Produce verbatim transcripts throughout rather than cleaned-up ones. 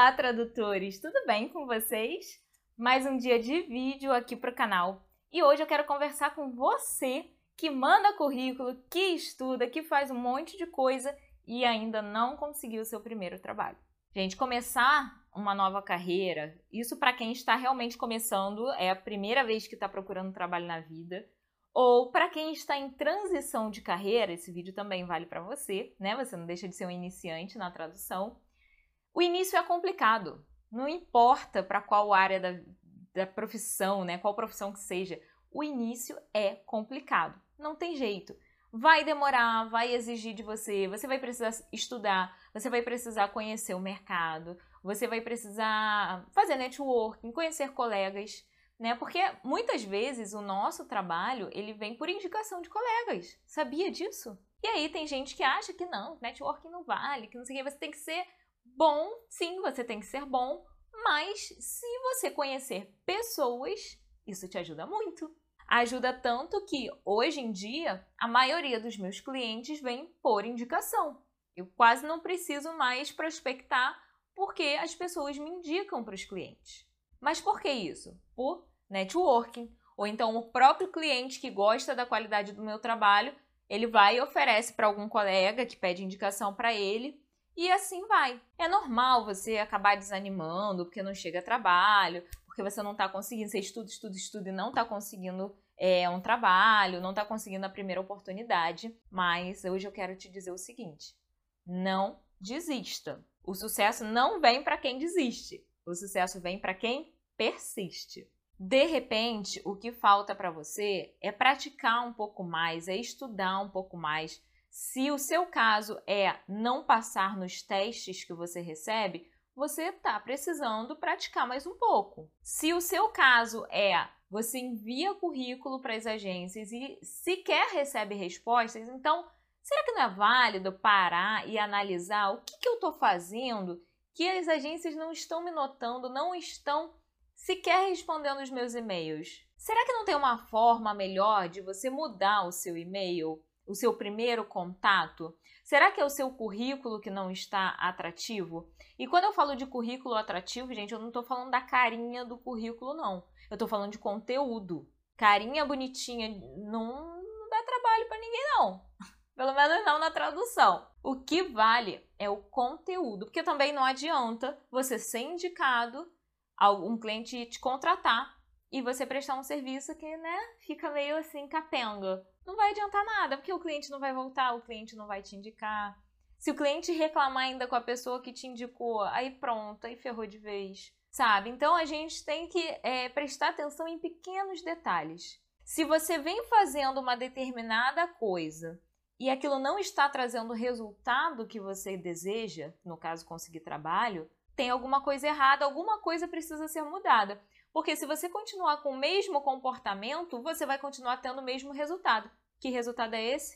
Olá, tradutores! Tudo bem com vocês? Mais um dia de vídeo aqui para o canal. E hoje eu quero conversar com você que manda currículo, que estuda, que faz um monte de coisa e ainda não conseguiu o seu primeiro trabalho. Gente, começar uma nova carreira, isso para quem está realmente começando, é a primeira vez que está procurando trabalho na vida, ou para quem está em transição de carreira, esse vídeo também vale para você, né? Você não deixa de ser um iniciante na tradução. O início é complicado, não importa para qual área da, da profissão, né? Qual profissão que seja, o início é complicado, não tem jeito. Vai demorar, vai exigir de você, você vai precisar estudar, você vai precisar conhecer o mercado, você vai precisar fazer networking, conhecer colegas, né? Porque muitas vezes o nosso trabalho, ele vem por indicação de colegas, sabia disso? E aí tem gente que acha que não, networking não vale, que não sei o que, você tem que ser bom, sim, você tem que ser bom, mas se você conhecer pessoas, isso te ajuda muito. Ajuda tanto que, hoje em dia, a maioria dos meus clientes vem por indicação. Eu quase não preciso mais prospectar porque as pessoas me indicam para os clientes. Mas por que isso? Por networking. Ou então o próprio cliente que gosta da qualidade do meu trabalho, ele vai e oferece para algum colega que pede indicação para ele e assim vai. É normal você acabar desanimando porque não chega a trabalho, porque você não está conseguindo, você estuda, estuda, estuda e não está conseguindo é, um trabalho, não está conseguindo a primeira oportunidade. Mas hoje eu quero te dizer o seguinte, não desista. O sucesso não vem para quem desiste, o sucesso vem para quem persiste. De repente, o que falta para você é praticar um pouco mais, é estudar um pouco mais. Se o seu caso é não passar nos testes que você recebe, você está precisando praticar mais um pouco. Se o seu caso é você envia currículo para as agências e sequer recebe respostas, então será que não é válido parar e analisar o que, que eu estou fazendo que as agências não estão me notando, não estão sequer respondendo os meus e-mails? Será que não tem uma forma melhor de você mudar o seu e-mail? O seu primeiro contato? Será que é o seu currículo que não está atrativo? E quando eu falo de currículo atrativo, gente, eu não estou falando da carinha do currículo, não. Eu estou falando de conteúdo. Carinha bonitinha não, não dá trabalho para ninguém, não. Pelo menos não na tradução. O que vale é o conteúdo, porque também não adianta você ser indicado, um cliente te contratar e você prestar um serviço que, né, fica meio assim capenga. Não vai adiantar nada, porque o cliente não vai voltar, o cliente não vai te indicar. Se o cliente reclamar ainda com a pessoa que te indicou, aí pronto, aí ferrou de vez, sabe? Então a gente tem que é, prestar atenção em pequenos detalhes. Se você vem fazendo uma determinada coisa e aquilo não está trazendo o resultado que você deseja, no caso conseguir trabalho, tem alguma coisa errada, alguma coisa precisa ser mudada. Porque se você continuar com o mesmo comportamento, você vai continuar tendo o mesmo resultado. Que resultado é esse?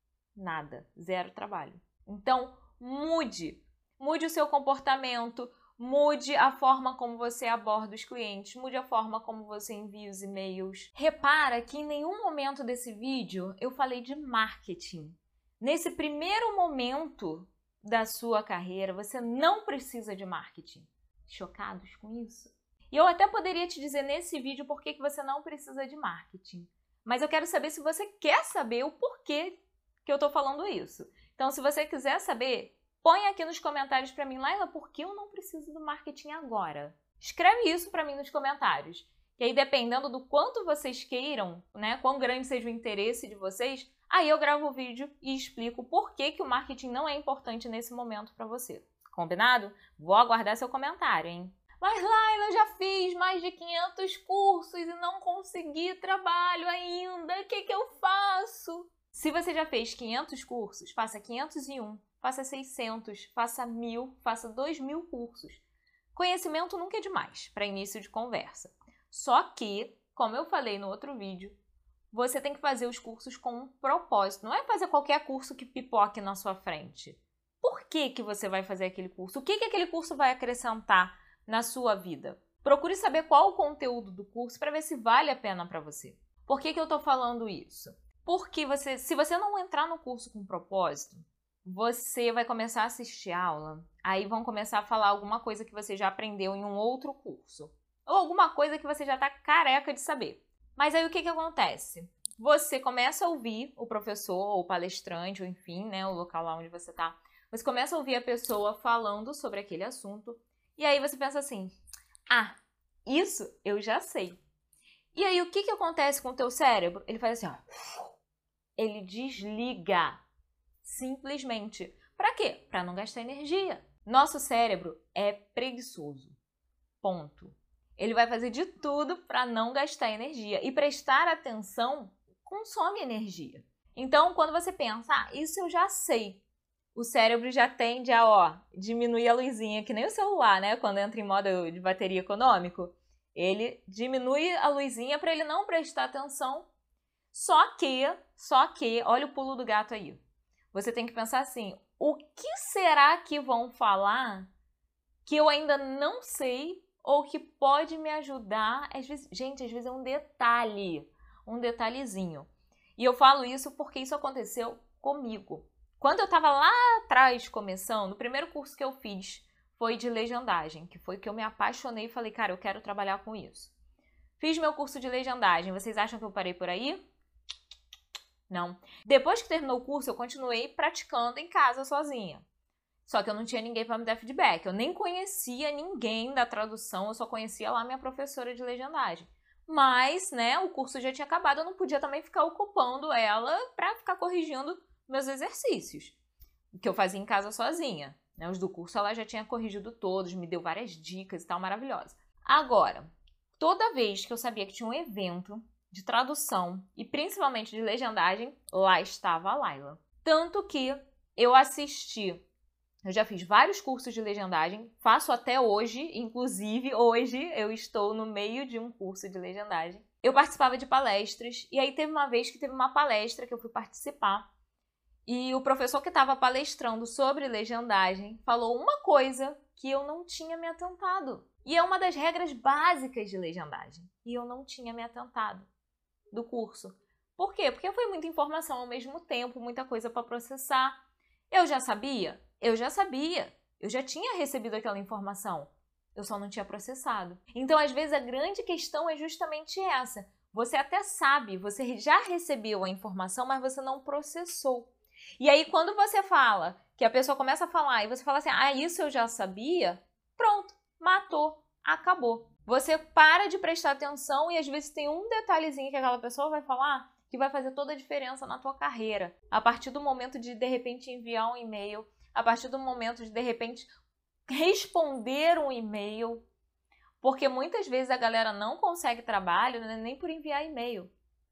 Nada. Zero trabalho. Então, mude. Mude o seu comportamento, mude a forma como você aborda os clientes, mude a forma como você envia os e-mails. Repara que em nenhum momento desse vídeo eu falei de marketing. Nesse primeiro momento da sua carreira, você não precisa de marketing. Chocados com isso? E eu até poderia te dizer nesse vídeo por que você não precisa de marketing. Mas eu quero saber se você quer saber o porquê que eu estou falando isso. Então, se você quiser saber, põe aqui nos comentários para mim, Laila, por que eu não preciso do marketing agora? Escreve isso para mim nos comentários. Que aí, dependendo do quanto vocês queiram, né, quão grande seja o interesse de vocês, aí eu gravo o vídeo e explico por que que o marketing não é importante nesse momento para você. Combinado? Vou aguardar seu comentário, hein? Mas, Laila, eu já fiz mais de quinhentos cursos e não consegui trabalho ainda. O que que eu faço? Se você já fez quinhentos cursos, faça quinhentos e um, faça seiscentos, faça mil, faça dois mil cursos. Conhecimento nunca é demais para início de conversa. Só que, como eu falei no outro vídeo, você tem que fazer os cursos com um propósito. Não é fazer qualquer curso que pipoque na sua frente. Por que que você vai fazer aquele curso? O que que aquele curso vai acrescentar na sua vida? Procure saber qual o conteúdo do curso para ver se vale a pena para você. Por que que eu estou falando isso? Porque você, se você não entrar no curso com propósito, você vai começar a assistir aula, aí vão começar a falar alguma coisa que você já aprendeu em um outro curso. Ou alguma coisa que você já tá careca de saber. Mas aí o que que acontece? Você começa a ouvir o professor, ou o palestrante, ou enfim, né, o local lá onde você tá. Você começa a ouvir a pessoa falando sobre aquele assunto. E aí você pensa assim, ah, isso eu já sei. E aí o que que acontece com o teu cérebro? Ele faz assim, ó. Ele desliga. Simplesmente. Pra quê? Pra não gastar energia. Nosso cérebro é preguiçoso. Ponto. Ele vai fazer de tudo para não gastar energia. E prestar atenção consome energia. Então, quando você pensa, ah, isso eu já sei. O cérebro já tende a, ó, diminuir a luzinha, que nem o celular, né? Quando entra em modo de bateria econômico. Ele diminui a luzinha para ele não prestar atenção. Só que, só que, olha o pulo do gato aí. Você tem que pensar assim, o que será que vão falar que eu ainda não sei ou que pode me ajudar? Às vezes, gente, às vezes é um detalhe, um detalhezinho. E eu falo isso porque isso aconteceu comigo. Quando eu estava lá atrás começando, o primeiro curso que eu fiz foi de legendagem, que foi que eu me apaixonei e falei, cara, eu quero trabalhar com isso. Fiz meu curso de legendagem. Vocês acham que eu parei por aí? Não. Depois que terminou o curso, eu continuei praticando em casa sozinha. Só que eu não tinha ninguém para me dar feedback. Eu nem conhecia ninguém da tradução, eu só conhecia lá minha professora de legendagem. Mas, né, o curso já tinha acabado, eu não podia também ficar ocupando ela para ficar corrigindo meus exercícios, que eu fazia em casa sozinha. Né? Os do curso ela já tinha corrigido todos, me deu várias dicas e tal, maravilhosa. Agora, toda vez que eu sabia que tinha um evento de tradução e principalmente de legendagem, lá estava a Laila. Tanto que eu assisti, eu já fiz vários cursos de legendagem, faço até hoje, inclusive hoje eu estou no meio de um curso de legendagem. Eu participava de palestras e aí teve uma vez que teve uma palestra que eu fui participar e o professor que estava palestrando sobre legendagem falou uma coisa que eu não tinha me atentado. E é uma das regras básicas de legendagem. E eu não tinha me atentado do curso. Por quê? Porque foi muita informação ao mesmo tempo, muita coisa para processar. Eu já sabia? Eu já sabia. Eu já tinha recebido aquela informação. Eu só não tinha processado. Então, às vezes, a grande questão é justamente essa. Você até sabe, você já recebeu a informação, mas você não processou. E aí, quando você fala, que a pessoa começa a falar, e você fala assim, ah, isso eu já sabia, pronto, matou, acabou. Você para de prestar atenção e às vezes tem um detalhezinho que aquela pessoa vai falar que vai fazer toda a diferença na tua carreira. A partir do momento de, de repente, enviar um e-mail, a partir do momento de, de repente, responder um e-mail, porque muitas vezes a galera não consegue trabalho, né, nem por enviar e-mail.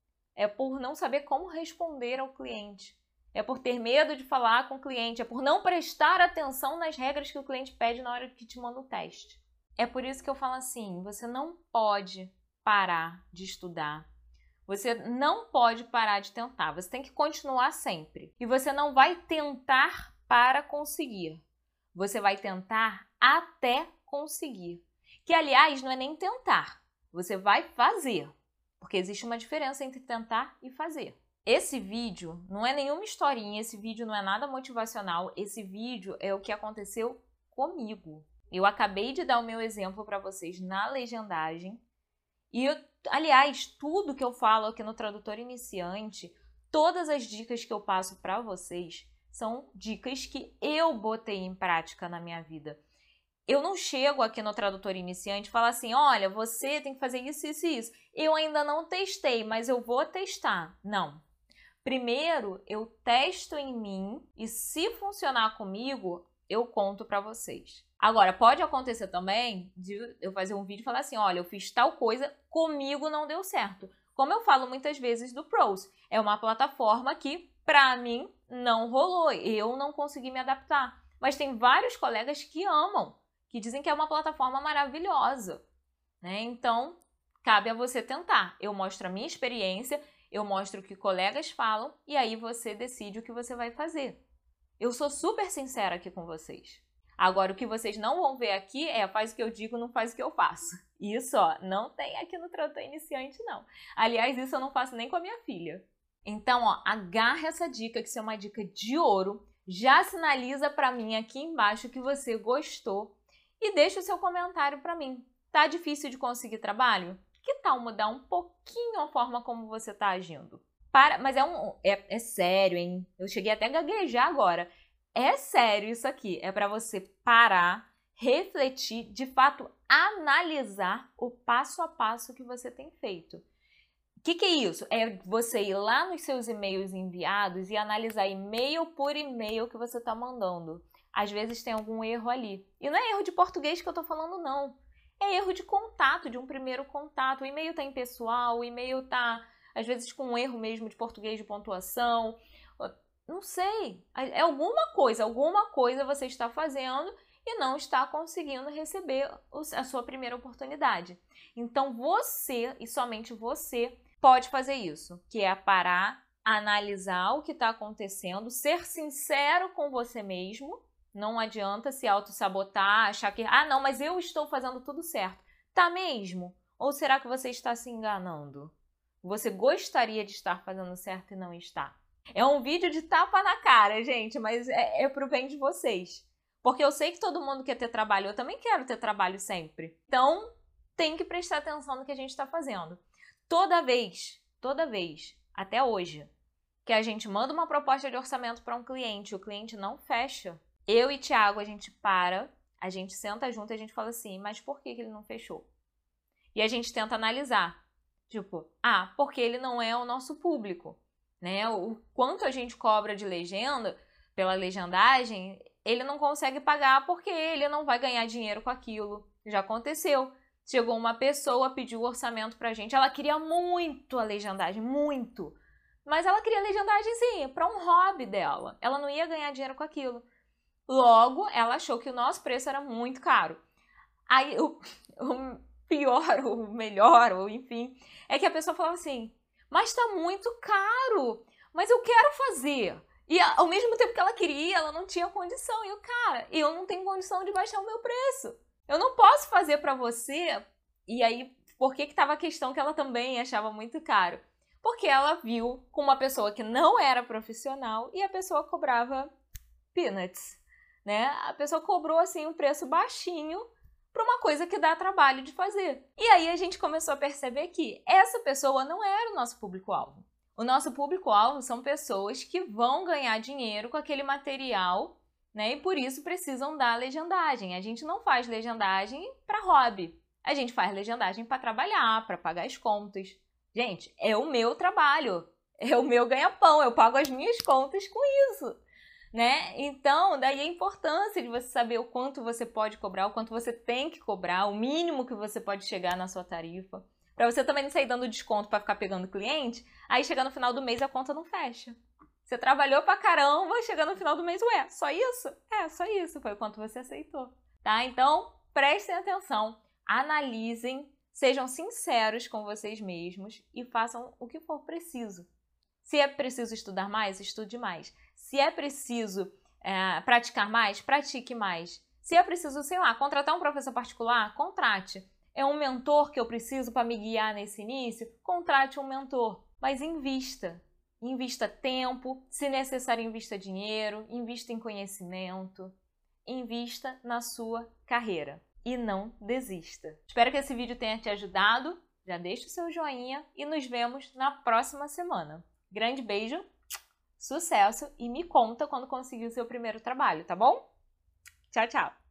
É por não saber como responder ao cliente. É por ter medo de falar com o cliente, é por não prestar atenção nas regras que o cliente pede na hora que te manda o teste. É por isso que eu falo assim, você não pode parar de estudar. Você não pode parar de tentar, você tem que continuar sempre. E você não vai tentar para conseguir. Você vai tentar até conseguir. Que, aliás, não é nem tentar. Você vai fazer. Porque existe uma diferença entre tentar e fazer. Esse vídeo não é nenhuma historinha, esse vídeo não é nada motivacional. Esse vídeo é o que aconteceu comigo. Eu acabei de dar o meu exemplo para vocês na legendagem. E, eu, aliás, tudo que eu falo aqui no Tradutor Iniciante, todas as dicas que eu passo para vocês, são dicas que eu botei em prática na minha vida. Eu não chego aqui no Tradutor Iniciante e falo assim, olha, você tem que fazer isso, isso e isso. Eu ainda não testei, mas eu vou testar. Não. Primeiro, eu testo em mim e se funcionar comigo, eu conto para vocês. Agora, pode acontecer também de eu fazer um vídeo e falar assim, olha, eu fiz tal coisa, comigo não deu certo. Como eu falo muitas vezes do Prose, é uma plataforma que, para mim, não rolou. Eu não consegui me adaptar. Mas tem vários colegas que amam, que dizem que é uma plataforma maravilhosa. Né? Então, cabe a você tentar. Eu mostro a minha experiência, eu mostro o que colegas falam e aí você decide o que você vai fazer. Eu sou super sincera aqui com vocês. Agora, o que vocês não vão ver aqui é faz o que eu digo, não faz o que eu faço. Isso, ó, não tem aqui no Tradutor Iniciante, não. Aliás, isso eu não faço nem com a minha filha. Então, ó, agarra essa dica, que isso é uma dica de ouro. já sinaliza para mim aqui embaixo que você gostou e deixa o seu comentário para mim. Tá difícil de conseguir trabalho? Que tal mudar um pouquinho a forma como você está agindo? Para, mas é, um, é, é sério, hein? Eu cheguei até a gaguejar agora. É sério isso aqui. É para você parar, refletir, de fato analisar o passo a passo que você tem feito. O que, que é isso? É você ir lá nos seus e-mails enviados e analisar e-mail por e-mail que você está mandando. Às vezes tem algum erro ali. E não é erro de português que eu estou falando, não. É erro de contato, de um primeiro contato. O e-mail está impessoal, o e-mail está, às vezes, com um erro mesmo de português de pontuação. Não sei. É alguma coisa, alguma coisa você está fazendo e não está conseguindo receber a sua primeira oportunidade. Então, você, e somente você, pode fazer isso, que é parar, analisar o que está acontecendo, ser sincero com você mesmo. Não adianta se auto-sabotar, achar que, ah, não, mas eu estou fazendo tudo certo. Tá mesmo? Ou será que você está se enganando? Você gostaria de estar fazendo certo e não está? É um vídeo de tapa na cara, gente, mas é, é pro bem de vocês. Porque eu sei que todo mundo quer ter trabalho, eu também quero ter trabalho sempre. Então, tem que prestar atenção no que a gente está fazendo. Toda vez, toda vez, até hoje, que a gente manda uma proposta de orçamento para um cliente e o cliente não fecha, eu e Thiago, a gente para, a gente senta junto e a gente fala assim, mas por que que ele não fechou? E a gente tenta analisar. Tipo, ah, porque ele não é o nosso público, né? O quanto a gente cobra de legenda, pela legendagem, ele não consegue pagar porque ele não vai ganhar dinheiro com aquilo. Já aconteceu. Chegou uma pessoa, pediu o orçamento pra gente, ela queria muito a legendagem, muito. Mas ela queria a legendagem, sim, para um hobby dela. Ela não ia ganhar dinheiro com aquilo. Logo, ela achou que o nosso preço era muito caro. Aí, o, o pior, o melhor, ou enfim, é que a pessoa falava assim, mas tá muito caro, mas eu quero fazer. E ao mesmo tempo que ela queria, ela não tinha condição. E eu, cara, eu não tenho condição de baixar o meu preço. Eu não posso fazer para você. E aí, por que que tava a questão que ela também achava muito caro? Porque ela viu com uma pessoa que não era profissional e a pessoa cobrava peanuts, né? A pessoa cobrou assim um preço baixinho para uma coisa que dá trabalho de fazer. E aí a gente começou a perceber que essa pessoa não era o nosso público-alvo. O nosso público-alvo são pessoas que vão ganhar dinheiro com aquele material, né? E por isso precisam da legendagem. A gente não faz legendagem para hobby. A gente faz legendagem para trabalhar, para pagar as contas. Gente, é o meu trabalho. É o meu ganha-pão. Eu pago as minhas contas com isso, né? Então, daí a importância de você saber o quanto você pode cobrar, o quanto você tem que cobrar, o mínimo que você pode chegar na sua tarifa. Para você também não sair dando desconto para ficar pegando cliente, aí chega no final do mês a conta não fecha. Você trabalhou pra caramba, chega no final do mês, ué, só isso? É, só isso, foi o quanto você aceitou, tá? Então, prestem atenção, analisem, sejam sinceros com vocês mesmos e façam o que for preciso. Se é preciso estudar mais, estude mais. Se é preciso é, praticar mais, pratique mais. Se é preciso, sei lá, contratar um professor particular, contrate. É um mentor que eu preciso para me guiar nesse início? Contrate um mentor, mas invista. Invista tempo, se necessário invista dinheiro, invista em conhecimento, invista na sua carreira e não desista. Espero que esse vídeo tenha te ajudado, já deixa o seu joinha e nos vemos na próxima semana. Grande beijo, sucesso e me conta quando conseguir o seu primeiro trabalho, tá bom? Tchau, tchau!